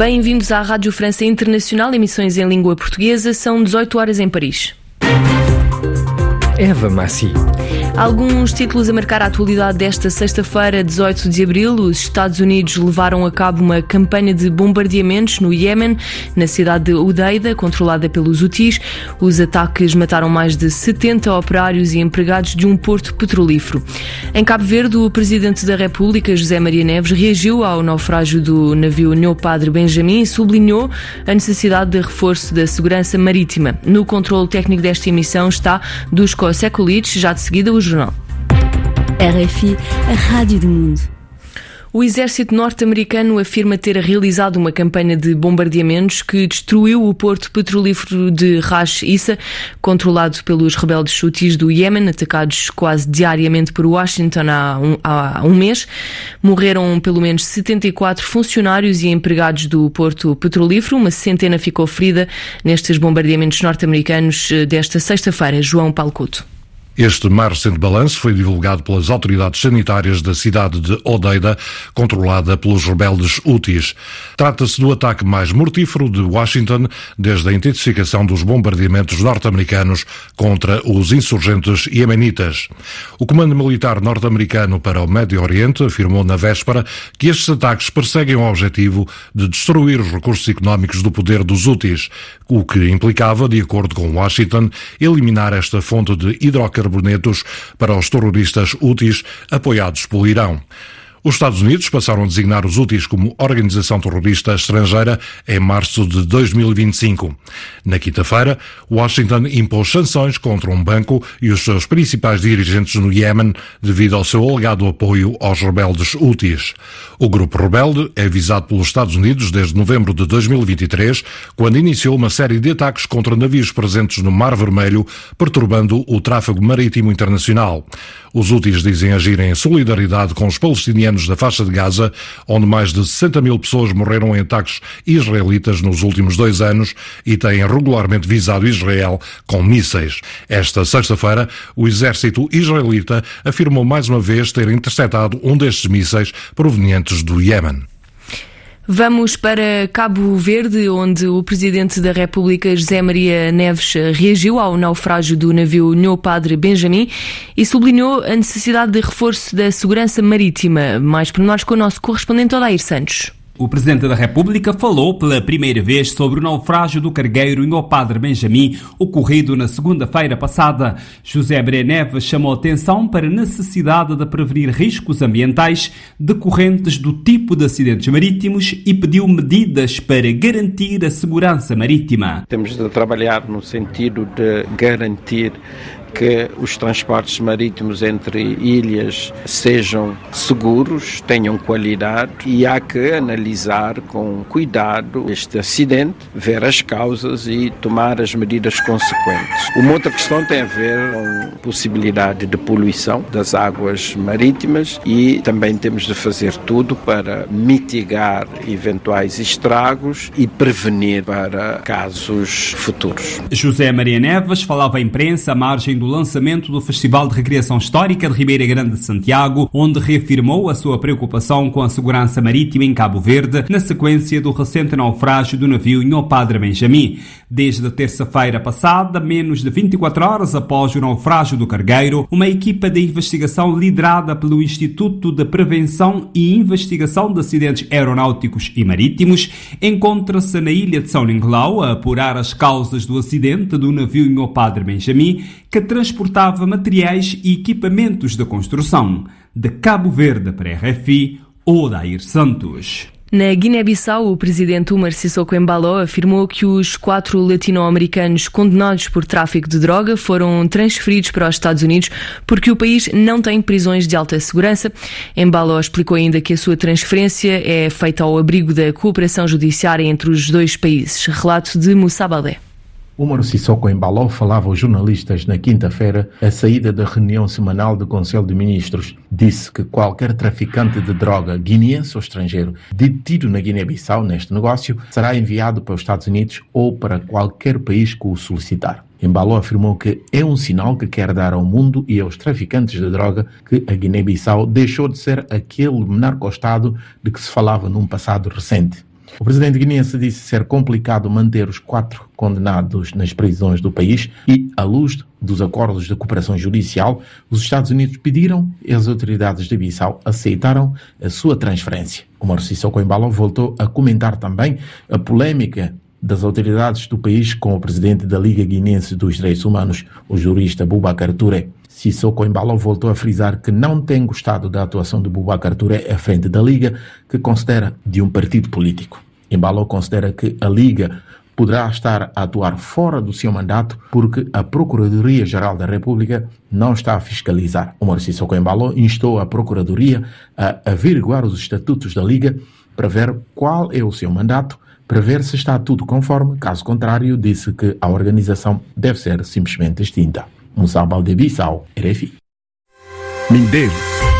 Bem-vindos à Rádio França Internacional, emissões em língua portuguesa, são 18 horas em Paris. Eva Massi. Alguns títulos a marcar a atualidade desta sexta-feira, 18 de abril. Os Estados Unidos levaram a cabo uma campanha de bombardeamentos no Iémen, na cidade de Udeida, controlada pelos Houthis. Os ataques mataram mais de 70 operários e empregados de um porto petrolífero. Em Cabo Verde, o Presidente da República, José Maria Neves, reagiu ao naufrágio do navio Nho Padre Benjamim e sublinhou a necessidade de reforço da segurança marítima. No controle técnico desta emissão está Dusko Sekulic, já de seguida o jornal. RFI, a Rádio do Mundo. O exército norte-americano afirma ter realizado uma campanha de bombardeamentos que destruiu o porto petrolífero de Ras Issa, controlado pelos rebeldes Houthis do Iémen, atacados quase diariamente por Washington há um mês. Morreram pelo menos 74 funcionários e empregados do porto petrolífero. Uma centena ficou ferida nestes bombardeamentos norte-americanos desta sexta-feira. João Paulo Couto. Este mais recente balanço foi divulgado pelas autoridades sanitárias da cidade de Hodeida, controlada pelos rebeldes Houthis. Trata-se do ataque mais mortífero de Washington desde a intensificação dos bombardeamentos norte-americanos contra os insurgentes iemenitas. O Comando Militar norte-americano para o Médio Oriente afirmou na véspera que estes ataques perseguem o objetivo de destruir os recursos económicos do poder dos Houthis, o que implicava, de acordo com Washington, eliminar esta fonte de hidrocarbonetos para os terroristas Houthis apoiados pelo Irão. Os Estados Unidos passaram a designar os Houthis como organização terrorista estrangeira em março de 2025. Na quinta-feira, Washington impôs sanções contra um banco e os seus principais dirigentes no Iémen devido ao seu alegado apoio aos rebeldes Houthis. O grupo rebelde é visado pelos Estados Unidos desde novembro de 2023, quando iniciou uma série de ataques contra navios presentes no Mar Vermelho, perturbando o tráfego marítimo internacional. Os Houthis dizem agir em solidariedade com os palestinianos da faixa de Gaza, onde mais de 60 mil pessoas morreram em ataques israelitas nos últimos 2 anos e têm regularmente visado Israel com mísseis. Esta sexta-feira, o exército israelita afirmou mais uma vez ter interceptado um destes mísseis provenientes do Iémen. Vamos para Cabo Verde, onde o Presidente da República, José Maria Neves, reagiu ao naufrágio do navio Nho Padre Benjamim e sublinhou a necessidade de reforço da segurança marítima. Mais pormenores com o nosso correspondente Odair Santos. O Presidente da República falou pela primeira vez sobre o naufrágio do cargueiro Nho Padre Benjamim, ocorrido na segunda-feira passada. José Maria Neves chamou atenção para a necessidade de prevenir riscos ambientais decorrentes do tipo de acidentes marítimos e pediu medidas para garantir a segurança marítima. Temos de trabalhar no sentido de garantir que os transportes marítimos entre ilhas sejam seguros, tenham qualidade e há que analisar com cuidado este acidente, ver as causas e tomar as medidas consequentes. Uma outra questão tem a ver com a possibilidade de poluição das águas marítimas e também temos de fazer tudo para mitigar eventuais estragos e prevenir para casos futuros. José Maria Neves falava à imprensa à margem do lançamento do Festival de Recreação Histórica de Ribeira Grande de Santiago, onde reafirmou a sua preocupação com a segurança marítima em Cabo Verde, na sequência do recente naufrágio do navio Nho Padre Benjamim. Desde terça-feira passada, menos de 24 horas após o naufrágio do cargueiro, uma equipa de investigação liderada pelo Instituto de Prevenção e Investigação de Acidentes Aeronáuticos e Marítimos encontra-se na ilha de São Nicolau a apurar as causas do acidente do navio Nho Padre Benjamim, que transportava materiais e equipamentos de construção. De Cabo Verde para a RFI, Odair Santos. Na Guiné-Bissau, o presidente Umar Sissoko Embalo afirmou que os 4 latino-americanos condenados por tráfico de droga foram transferidos para os Estados Unidos porque o país não tem prisões de alta segurança. Embalo explicou ainda que a sua transferência é feita ao abrigo da cooperação judiciária entre os dois países. Relato de Moussa Baldé. Umar Sissoko Embalo falava aos jornalistas na quinta-feira à saída da reunião semanal do Conselho de Ministros. Disse que qualquer traficante de droga, guineense ou estrangeiro, detido na Guiné-Bissau neste negócio, será enviado para os Estados Unidos ou para qualquer país que o solicitar. Embalo afirmou que é um sinal que quer dar ao mundo e aos traficantes de droga que a Guiné-Bissau deixou de ser aquele narco-estado de que se falava num passado recente. O presidente guineense disse ser complicado manter os 4 condenados nas prisões do país e, à luz dos acordos de cooperação judicial, os Estados Unidos pediram e as autoridades de Bissau aceitaram a sua transferência. O Omar Sissoko Embalo voltou a comentar também a polémica das autoridades do país com o presidente da Liga Guinense dos Direitos Humanos, o jurista Boubacar Touré. Sissoko Embalo voltou a frisar que não tem gostado da atuação de Boubacar Touré à frente da Liga, que considera de um partido político. Embalo considera que a Liga poderá estar a atuar fora do seu mandato porque a Procuradoria-Geral da República não está a fiscalizar. O Sissoko Embalo instou a Procuradoria a averiguar os estatutos da Liga para ver qual é o seu mandato, para ver se está tudo conforme. Caso contrário, disse que a organização deve ser simplesmente extinta. Moussa Baldé-Bissau, RFI. Mindelo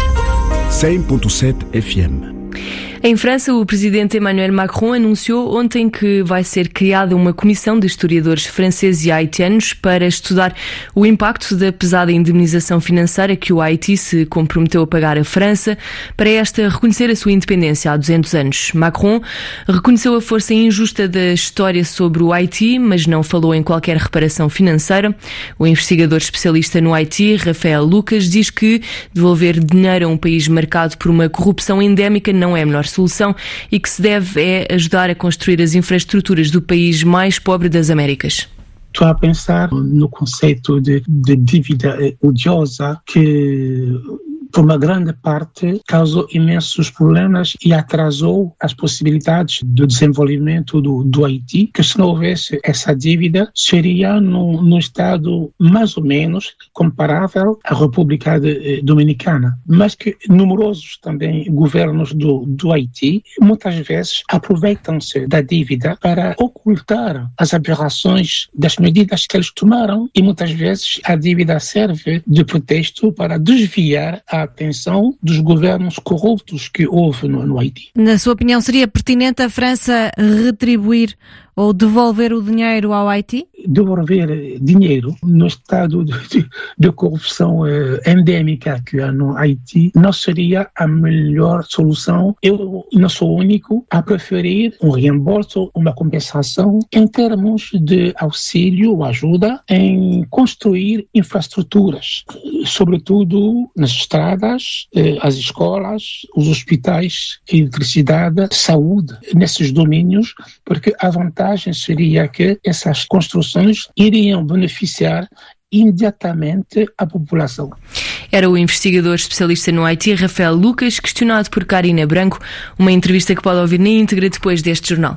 100.7 FM. Em França, o presidente Emmanuel Macron anunciou ontem que vai ser criada uma comissão de historiadores franceses e haitianos para estudar o impacto da pesada indemnização financeira que o Haiti se comprometeu a pagar à França para esta reconhecer a sua independência há 200 anos. Macron reconheceu a força injusta da história sobre o Haiti, mas não falou em qualquer reparação financeira. O investigador especialista no Haiti, Rafael Lucas, diz que devolver dinheiro a um país marcado por uma corrupção endémica não é a melhor solução e que se deve ajudar a construir as infraestruturas do país mais pobre das Américas. Estou a pensar no conceito de dívida odiosa que, por uma grande parte, causou imensos problemas e atrasou as possibilidades do desenvolvimento do Haiti, que se não houvesse essa dívida, seria num estado mais ou menos comparável à República Dominicana. Mas que numerosos também governos do Haiti, muitas vezes, aproveitam-se da dívida para ocultar as aberrações das medidas que eles tomaram e muitas vezes a dívida serve de pretexto para desviar a atenção dos governos corruptos que houve no Haiti. Na sua opinião, seria pertinente a França retribuir ou devolver o dinheiro ao Haiti? Devolver dinheiro no estado de corrupção endémica que há no Haiti não seria a melhor solução. Eu não sou o único a preferir um reembolso, uma compensação em termos de auxílio ou ajuda em construir infraestruturas, sobretudo nas estradas, as escolas, os hospitais, eletricidade, saúde, nesses domínios, porque a vantagem seria que essas construções iriam beneficiar imediatamente a população. Era o investigador especialista no Haiti, Rafael Lucas, questionado por Karina Branco, uma entrevista que pode ouvir na íntegra depois deste jornal.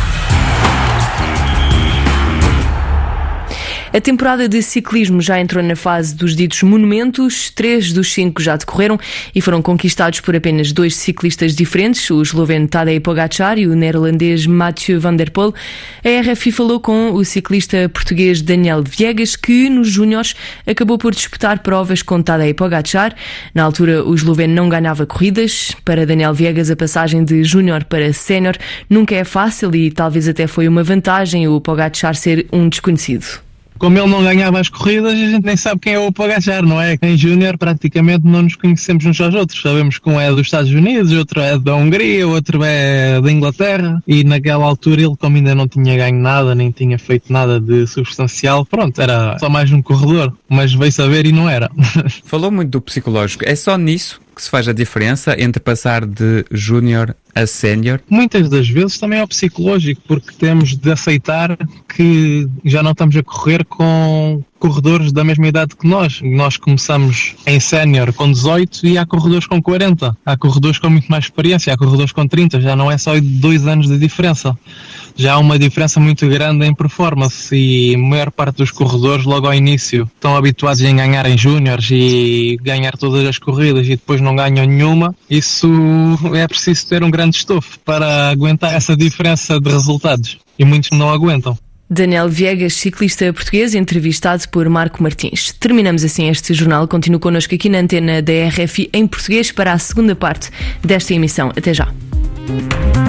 A temporada de ciclismo já entrou na fase dos ditos monumentos. 3 dos 5 já decorreram e foram conquistados por apenas 2 ciclistas diferentes, o esloveno Tadej Pogačar e o neerlandês Mathieu van der Poel. A RFI falou com o ciclista português Daniel Viegas, que nos júniores acabou por disputar provas com Tadej Pogačar. Na altura, o esloveno não ganhava corridas. Para Daniel Viegas, a passagem de júnior para sénior nunca é fácil e talvez até foi uma vantagem o Pogačar ser um desconhecido. Como ele não ganhava as corridas, a gente nem sabe quem é o Pogačar, não é? Em Júnior praticamente não nos conhecemos uns aos outros. Sabemos que um é dos Estados Unidos, outro é da Hungria, outro é da Inglaterra. E naquela altura ele, como ainda não tinha ganho nada, nem tinha feito nada de substancial, pronto, era só mais um corredor. Mas veio saber e não era. Falou muito do psicológico. É só nisso que se faz a diferença entre passar de júnior a sénior? Muitas das vezes também é o psicológico, porque temos de aceitar que já não estamos a correr com corredores da mesma idade que nós. Nós começamos em sénior com 18 e há corredores com 40. Há corredores com muito mais experiência, há corredores com 30. Já não é só 2 anos de diferença. Já há uma diferença muito grande em performance e a maior parte dos corredores logo ao início estão habituados em ganhar em júniores e ganhar todas as corridas e depois não ganham nenhuma. Isso é preciso ter um grande estofo para aguentar essa diferença de resultados e muitos não aguentam. Daniel Viegas, ciclista português, entrevistado por Marco Martins. Terminamos assim este jornal. Continue connosco aqui na antena da RFI em português para a segunda parte desta emissão. Até já.